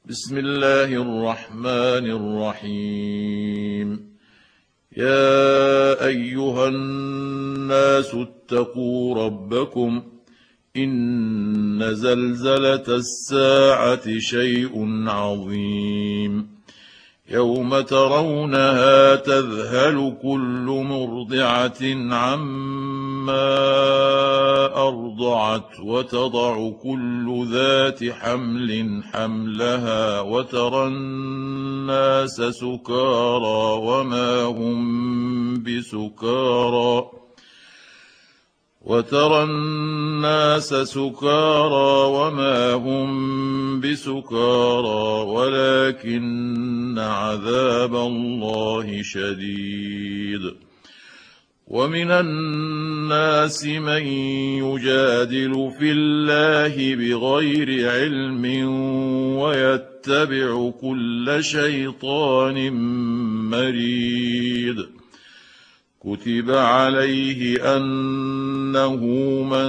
بسم الله الرحمن الرحيم. يا أيها الناس اتقوا ربكم، إن زلزلة الساعة شيء عظيم، يوم ترونها تذهل كل مرضعة عما أرضعت وتضع كل ذات حمل حملها وترى الناس سكارى وما هم بسكارى ولكن عذاب الله شديد. ومن الناس من يجادل في الله بغير علم ويتبع كل شيطان مريد. كتب عليه أنه من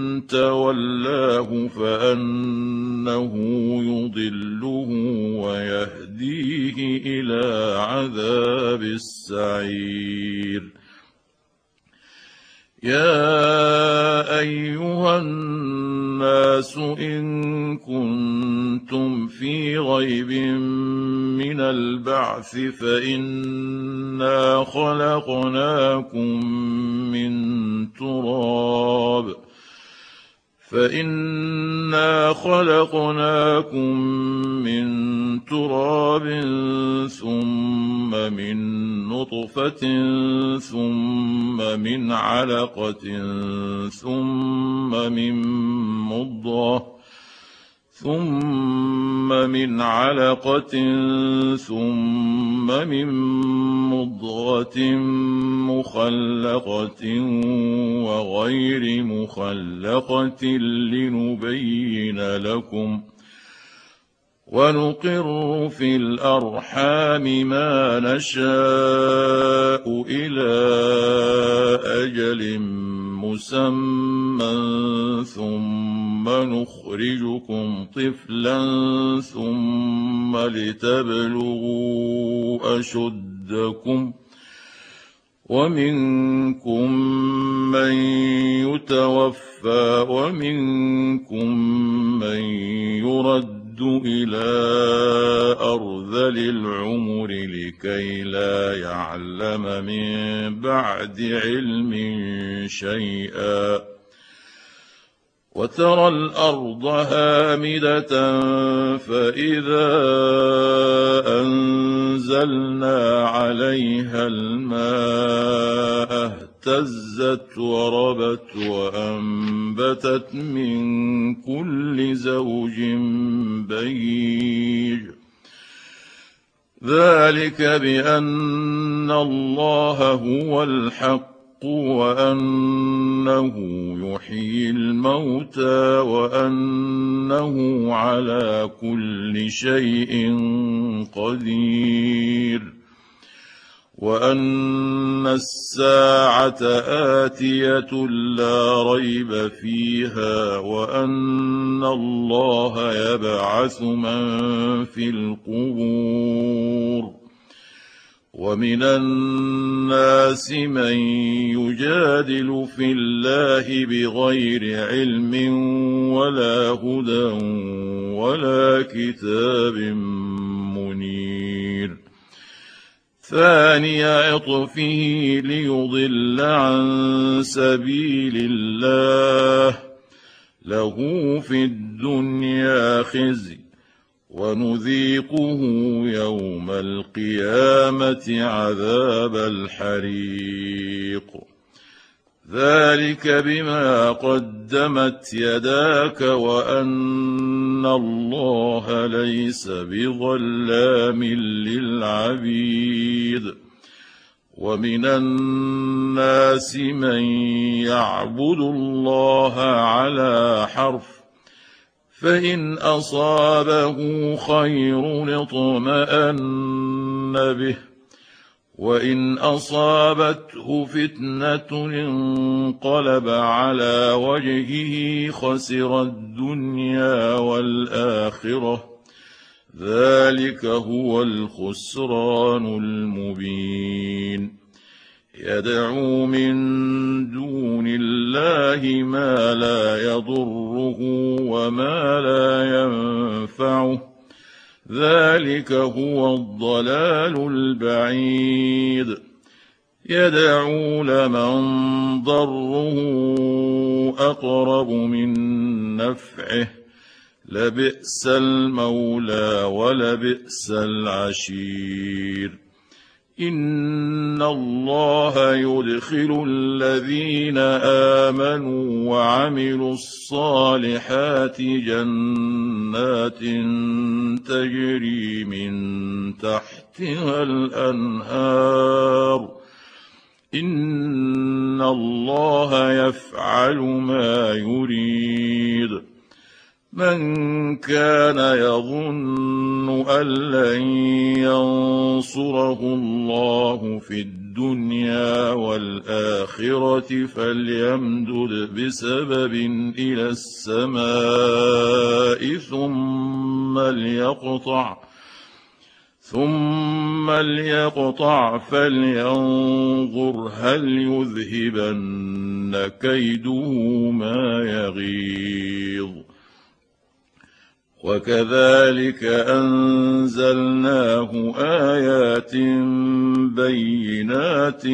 تولاه فأنه يضله ويهديه إلى عذاب السعير. يا أيها الناس إن كنتم في ريب من البعث فإنا خلقناكم من تراب ثم من نطفة ثم من علقة ثم من مضغة مخلقة وغير مخلقة لنبين لكم، ونقر في الأرحام ما نشاء إلى أجل مسمى ثم نخرجكم طفلا ثم لتبلغوا أشدكم، ومنكم من يتوفى ومنكم من يرد إلى أرذل العمر لكي لا يعلم من بعد علم شيئا. وترى الأرض هامدة فإذا أنزلنا عليها الماء اهتزت وربت وأنبتت من كل زوج بهيج. ذلك بأن الله هو الحق وأنه يحيي الموتى وأنه على كل شيء قدير، وأن الساعة آتية لا ريب فيها، وأن الله يبعث من في القبور. ومن الناس من يجادل في الله بغير علم ولا هدى ولا كتاب منير. ثاني عطفه ليضل عن سبيل الله، له في الدنيا خزي ونذيقه يوم القيامة عذاب الحريق. ذلك بما قدمت يداك وأن الله ليس بظلام للعبيد. ومن الناس من يعبد الله على حرف، فإن أصابه خير اطمأن به، وإن أصابته فتنة انقلب على وجهه خسر الدنيا والآخرة، ذلك هو الخسران المبين. يدعو من دون الله ما لا يضره وما لا ينفعه، ذلك هو الضلال البعيد. يدعو لمن ضره أقرب من نفعه، لبئس المولى ولبئس العشير. إن الله يدخل الذين آمنوا وعملوا الصالحات جنات تجري من تحتها الأنهار، إن الله يفعل ما يريد. من كان يظن أن لن ينصره الله في الدنيا والآخرة فليمدد بسبب إلى السماء ثم ليقطع فلينظر هل يذهبن كيده ما يغيظ. وكذلك أنزلناه آيات بينات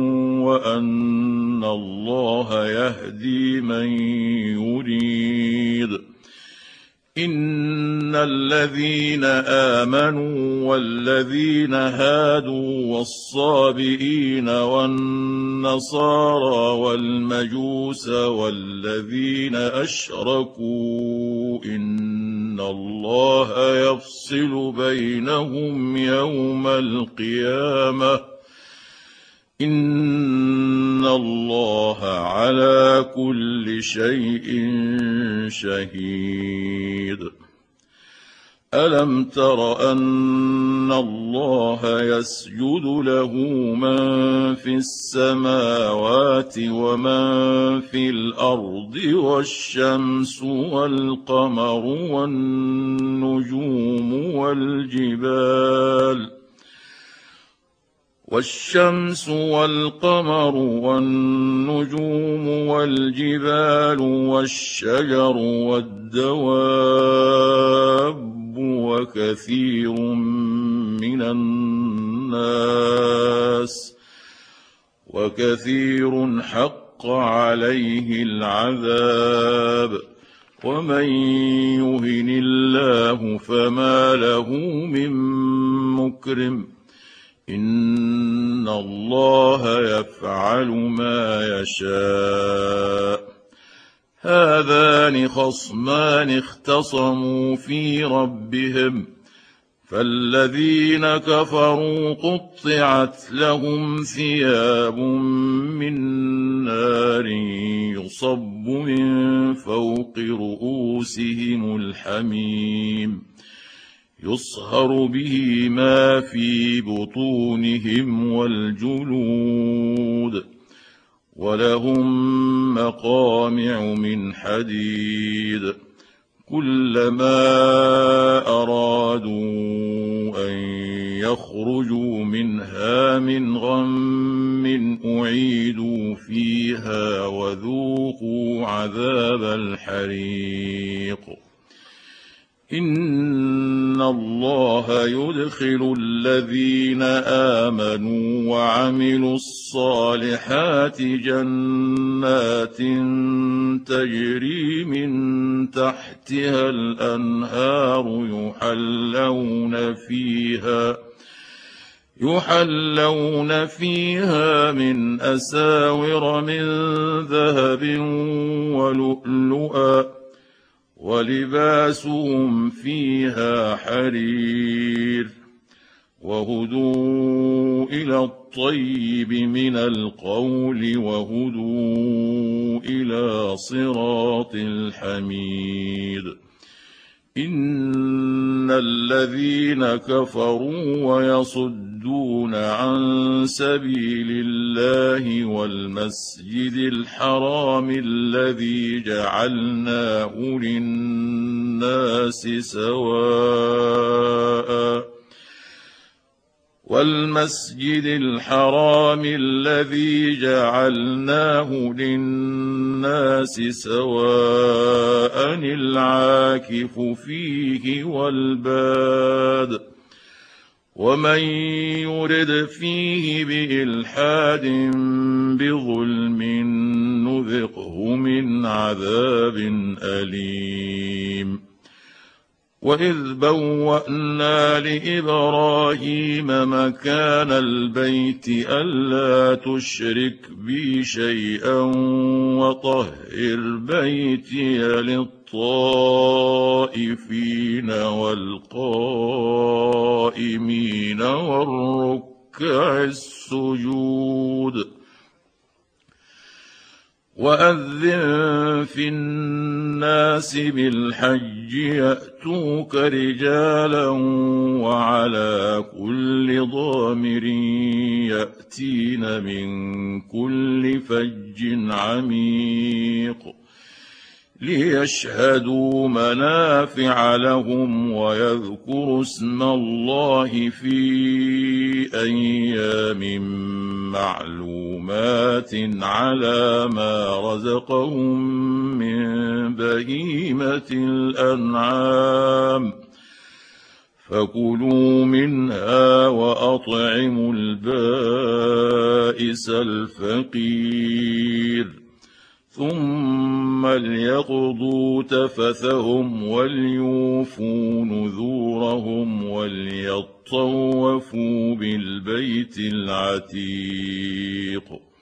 وأن الله يهدي من يريد. إن الذين آمنوا والذين هادوا والصابئين والنصارى والمجوس والذين أشركوا إن الله يفصل بينهم يوم القيامة، إن الله على كل شيء شهيد. ألم تر أن الله يسجد له من في السماوات ومن في الأرض والشمس والقمر والنجوم والجبال والشجر والدواب وكثير حق عليه العذاب. ومن يهن الله فما له من مكرم، إن الله يفعل ما يشاء. هذان خصمان اختصموا في ربهم، فالذين كفروا قطعت لهم ثياب من نار يصب من فوق رؤوسهم الحميم، يصهر به ما في بطونهم والجلود، ولهم مقامع من حديد. كلما أرادوا أن يخرجوا منها من غم أعيدوا فيها وذوقوا عذاب الحريق. إن الله يدخل الذين آمنوا وعملوا الصالحات جنات تجري من تحتها الأنهار يحلون فيها من أساور من ذهب ولؤلؤا، ولباسهم فيها حرير. وهدوا إلى الطيب من القول وهدوا إلى صراط الحميد. إن الذين كفروا ويصدون عن سبيل الله والمسجد الحرام الذي جعلناه للناس سواء والمسجد الحرام الذي جعلناه للناس سواء العاكف فيه والباد ومن يرد فيه بإلحاد بظلم نذقه من عذاب أليم وإذ بوأنا لإبراهيم مكان البيت ألا تشرك بي شيئا وطهر بيتي للطائفين والقائمين والركع السجود وأذن في الناس بالحج يأتوك رجالا وعلى كل ضامر يأتين من كل فج عميق ليشهدوا منافع لهم ويذكروا اسم الله في أيام معلومات على ما رزقهم من بهيمة الأنعام فكلوا منها وأطعموا البائس الفقير ثم ليقضوا تفثهم وليوفوا نذورهم وليطوفوا بالبيت العتيق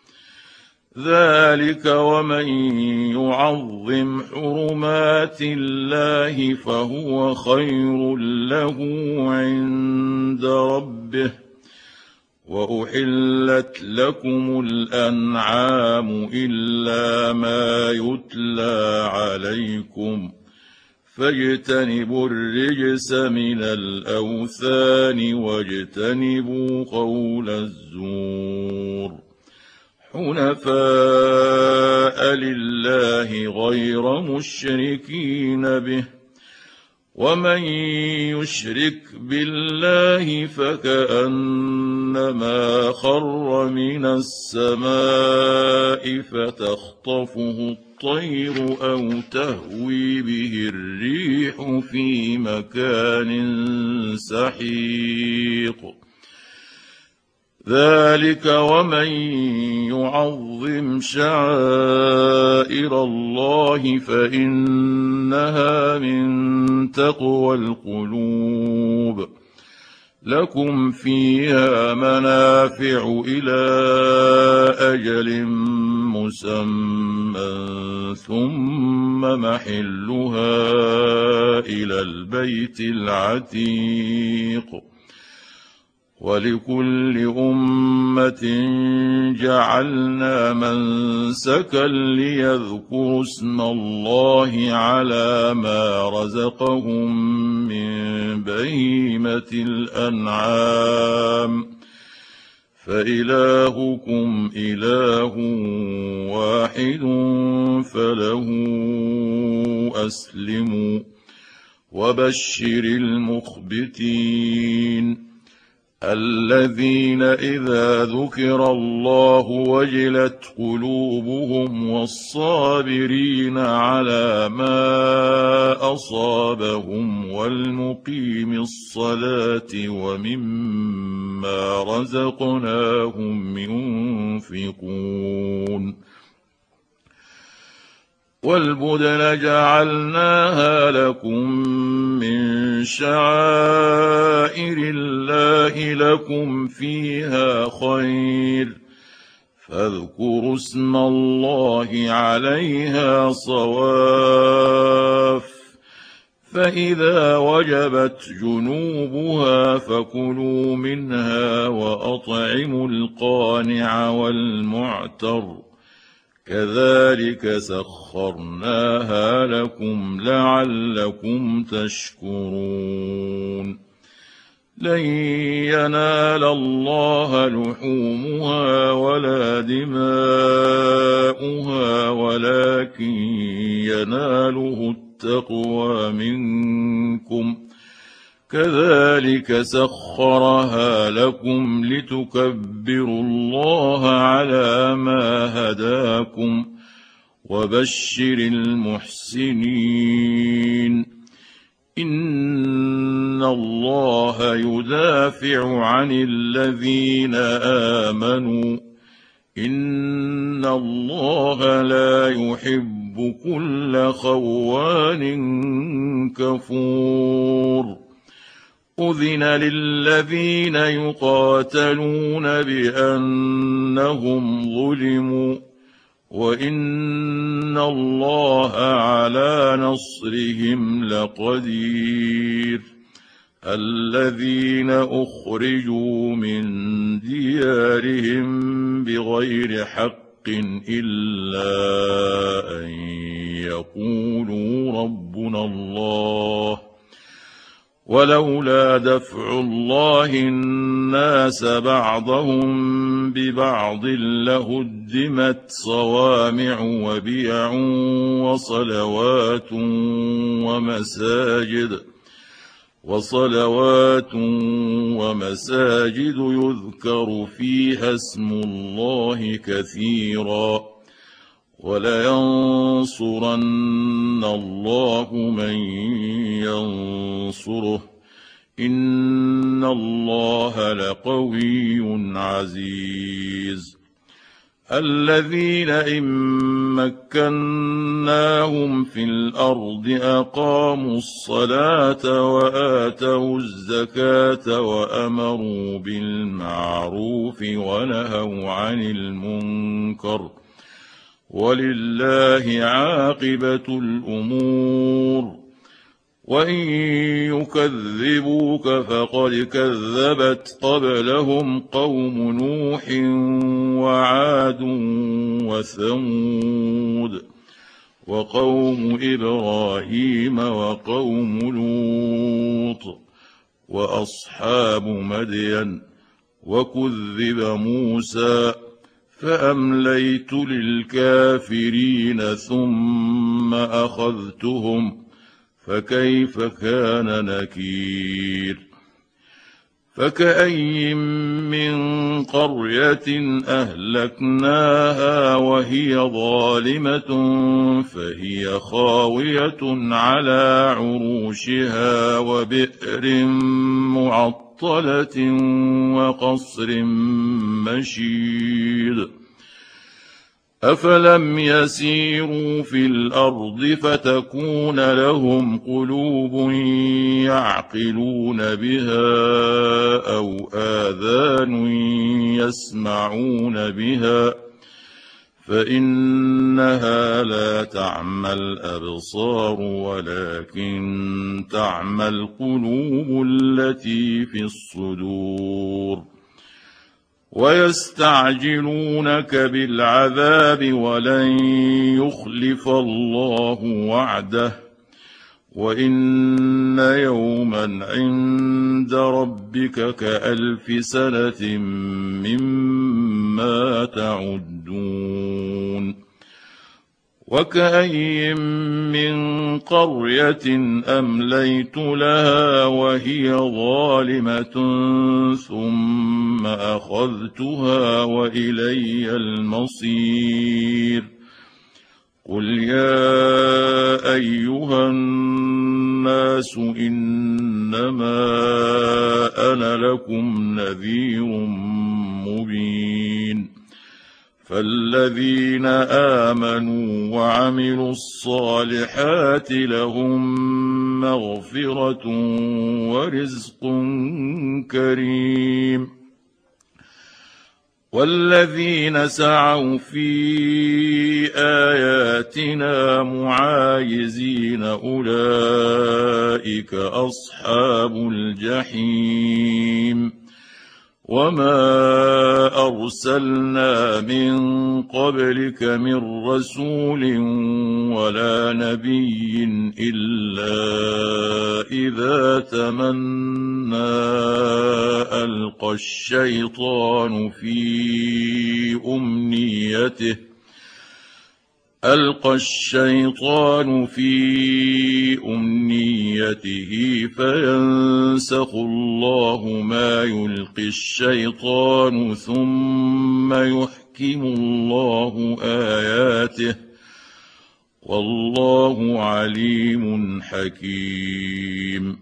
ذلك ومن يعظم حرمات الله فهو خير له عند ربه وأحلت لكم الأنعام إلا ما يتلى عليكم فاجتنبوا الرجس من الأوثان واجتنبوا قول الزور حنفاء لله غير مشركين به ومن يشرك بالله فكأنما خر من السماء فتخطفه الطير أو تهوي به الريح في مكان سحيق ذلك ومن يعظم شعائر الله فإنها من تقوى القلوب لكم فيها منافع إلى أجل مسمى ثم محلها إلى البيت العتيق ولكل أمة جعلنا منسكا ليذكروا اسم الله على ما رزقهم من بهيمة الأنعام فإلهكم إله واحد فله أسلموا وبشر المخبتين الذين إذا ذكر الله وجلت قلوبهم والصابرين على ما أصابهم والمقيم الصلاة ومما رزقناهم ينفقون والبدن جعلناها لكم من شعائر الله لكم فيها خير فاذكروا اسم الله عليها صواف فإذا وجبت جنوبها فكلوا منها وأطعموا القانع والمعتر كذلك سخرناها لكم لعلكم تشكرون لن ينال الله لحومها ولا دماؤها ولكن يناله التقوى منكم كذلك سخرها لكم لتكبروا الله على ما هداكم وبشر المحسنين. إن الله يدافع عن الذين آمنوا إن الله لا يحب كل خوان كفور. أذن للذين يقاتلون بأنهم ظلموا وإن الله على نصرهم لقدير. الذين أخرجوا من ديارهم بغير حق إلا أن يقولوا ربنا الله ولولا دفع الله الناس بعضهم ببعض لهدمت صوامع وبيع وصلوات ومساجد يذكر فيها اسم الله كثيرا ولينصرن الله من ينصره إن الله لقوي عزيز. الذين إن مكناهم في الأرض أقاموا الصلاة وآتوا الزكاة وأمروا بالمعروف ونهوا عن المنكر ولله عاقبة الأمور. وإن يكذبوك فقد كذبت قبلهم قوم نوح وعاد وثمود وقوم إبراهيم وقوم لوط وأصحاب مدين وكذب موسى فأمليت للكافرين ثم أخذتهم فكيف كان نكير. فكأي من قرية أهلكناها وهي ظالمة فهي خاوية على عروشها وبئر معطلة وقصر مشيد. أفلم يسيروا في الأرض فتكون لهم قلوب يعقلون بها أو آذان يسمعون بها فإنها لا تعمى الأبصار ولكن تعمى القلوب التي في الصدور. ويستعجلونك بالعذاب ولن يخلف الله وعده وإن يوما عند ربك كألف سنة مما تعدون. وكأي من قرية أمليت لها وهي ظالمة ثم أخذتها وإلي المصير. قل يا أيها الناس إنما أنا لكم نذير مبين. فالذين آمنوا وعملوا الصالحات لهم مغفرة ورزق كريم. والذين سعوا في آياتنا معاجزين أولئك أصحاب الجحيم. وما أرسلنا من قبلك من رسول ولا نبي إلا إذا تمنى ألقى الشيطان في ألقى الشيطان في أمنيته فينسخ الله ما يلقي الشيطان ثم يحكم الله آياته والله عليم حكيم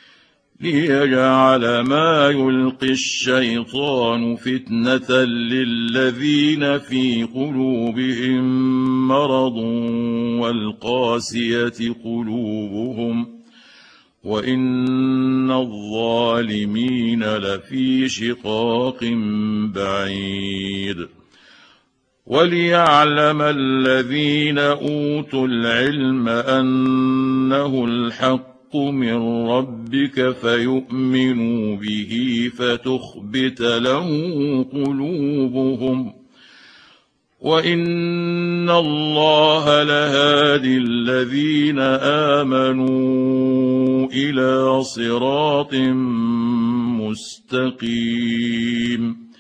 ليجعل ما يلقي الشيطان فتنة للذين في قلوبهم مرض والقاسية قلوبهم وإن الظالمين لفي شقاق بعيد وليعلم الذين أوتوا العلم أنه الحق من ربك فيؤمنوا به فتخبت له قلوبهم وإن الله لهادي الذين آمنوا إلى صراط مستقيم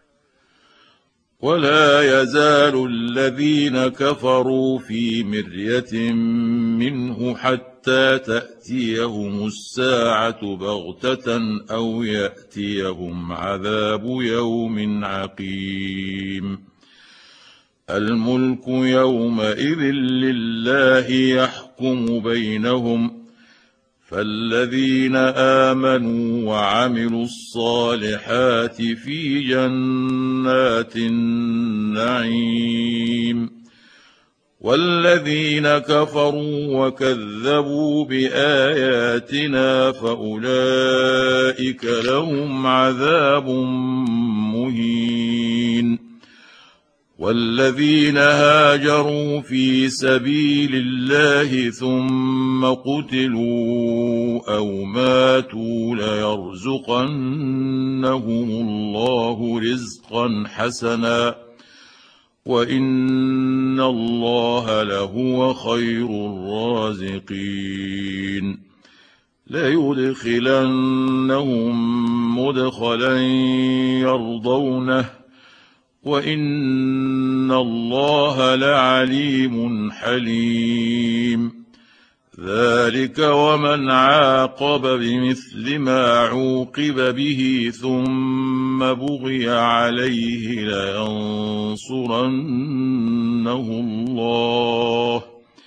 ولا يزال الذين كفروا في مرية منه حتى تأتيهم الساعة بغتة أو يأتيهم عذاب يوم عقيم الملك يومئذ لله يحكم بينهم فالذين آمنوا وعملوا الصالحات في جنات النعيم والذين كفروا وكذبوا بآياتنا فأولئك لهم عذاب مهين والذين هاجروا في سبيل الله ثم قتلوا أو ماتوا ليرزقنهم الله رزقا حسنا وإن الله لهو خير الرازقين ليدخلنهم مدخلا يرضونه وإن الله لعليم حليم ذلك ومن عاقب بمثل ما عوقب به ثم بغي عليه لينصرنه الله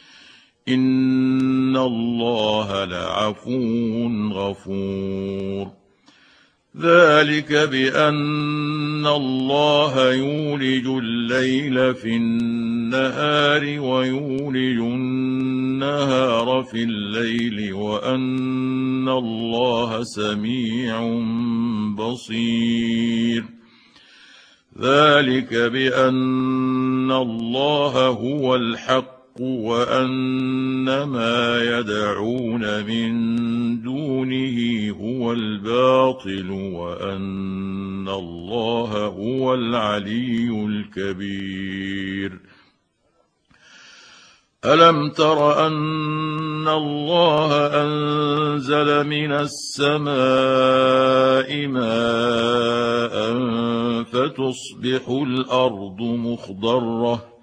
إن الله لعفو غفور ذلك بأن الله يولج الليل في النهار ويولج النهار في الليل وأن الله سميع بصير ذلك بأن الله هو الحق وأن ما يدعون من دونه هو الباطل وأن الله هو العلي الكبير ألم تر أن الله أنزل من السماء ماء فتصبح الأرض مخضرة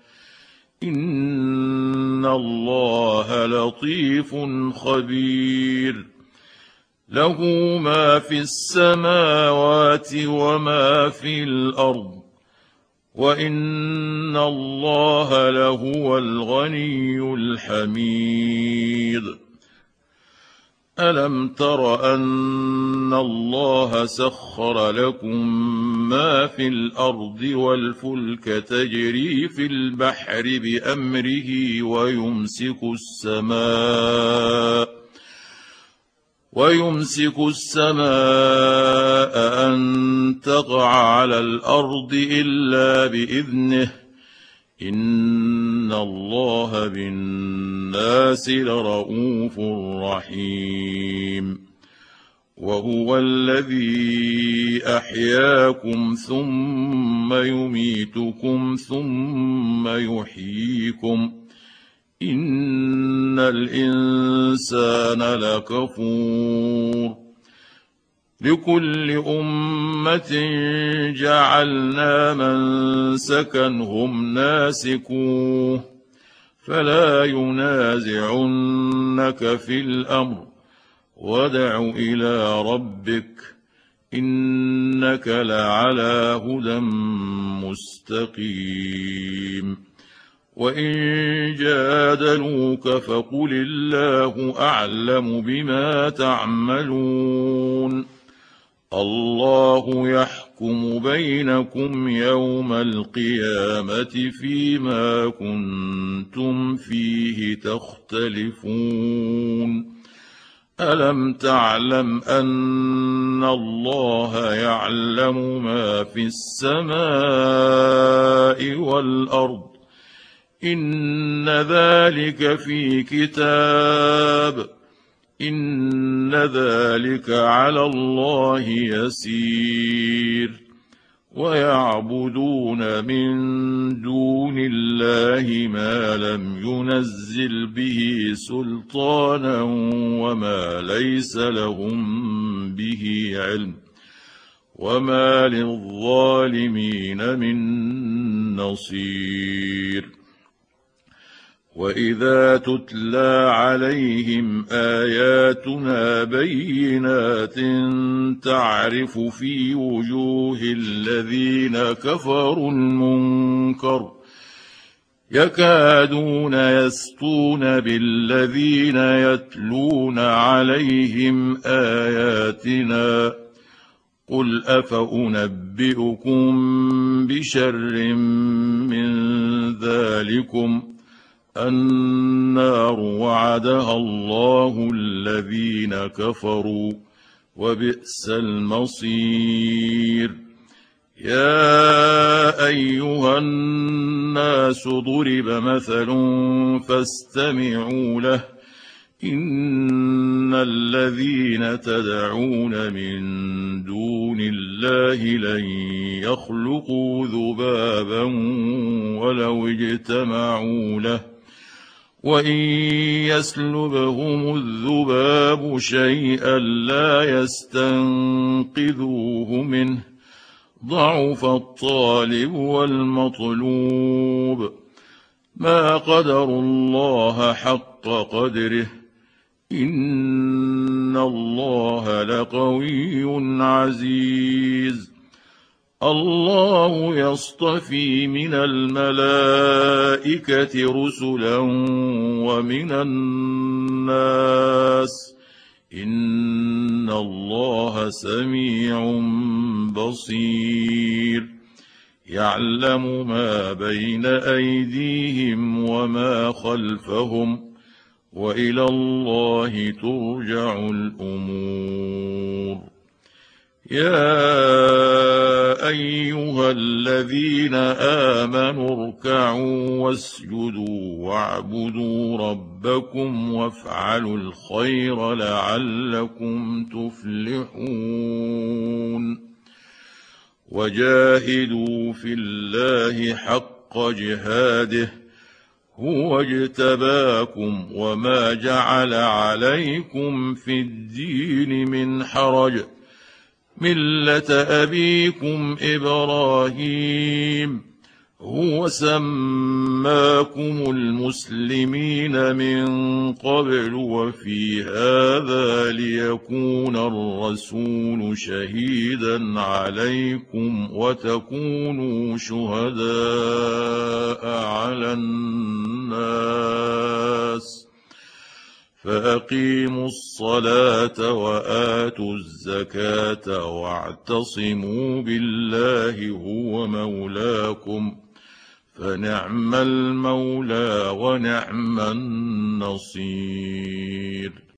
إن الله لطيف خبير له ما في السماوات وما في الأرض وإن الله لهو الغني الحميد ألم تر أن الله سخر لكم ما في الأرض والفلك تجري في البحر بأمره ويمسك السماء أن تقع على الأرض إلا بإذنه إن الله بالناس لرءوف رحيم وهو الذي أحياكم ثم يميتكم ثم يحييكم إن الإنسان لكفور لكل أمة جعلنا منسكا هم ناسكوه فلا ينازعنك في الأمر، وادع إلى ربك إنك لعلى هدى مستقيم. وإن جادلوك فقل الله أعلم بما تعملون، الله يحكم بينكم يوم القيامة فيما كنتم فيه تختلفون. ألم تعلم أن الله يعلم ما في السماء والأرض؟ إن ذلك في كتاب، إن ذلك على الله يسير. ويعبدون من دون الله ما لم ينزل به سلطانا وما ليس لهم به علم، وما للظالمين من نصير. وإذا تتلى عليهم آياتنا بينات تعرف في وجوه الذين كفروا المنكر يكادون يسطون بالذين يتلون عليهم آياتنا. قل أفأنبئكم بشر من ذلكم النار وعدها الله الذين كفروا وبئس المصير. يا أيها الناس ضرب مثل فاستمعوا له، إن الذين تدعون من دون الله لن يخلقوا ذبابا ولو اجتمعوا له، وإن يسلبهم الذباب شيئا لا يستنقذوه منه، ضعف الطالب والمطلوب. ما قدروا الله حق قدره، إن الله لقوي عزيز. الله يصطفي من الملائكة رسلا ومن الناس، إن الله سميع بصير. يعلم ما بين أيديهم وما خلفهم، وإلى الله ترجع الأمور. يا أيها الذين آمنوا اركعوا واسجدوا واعبدوا ربكم وافعلوا الخير لعلكم تفلحون. وجاهدوا في الله حق جهاده، هو اجتباكم وما جعل عليكم في الدين من حرج، ملة أبيكم إبراهيم، هو سماكم المسلمين من قبل وفي هذا ليكون الرسول شهيدا عليكم وتكونوا شهداء على الناس. فأقيموا الصلاة وآتوا الزكاة واعتصموا بالله هو مولاكم، فنعم المولى ونعم النصير.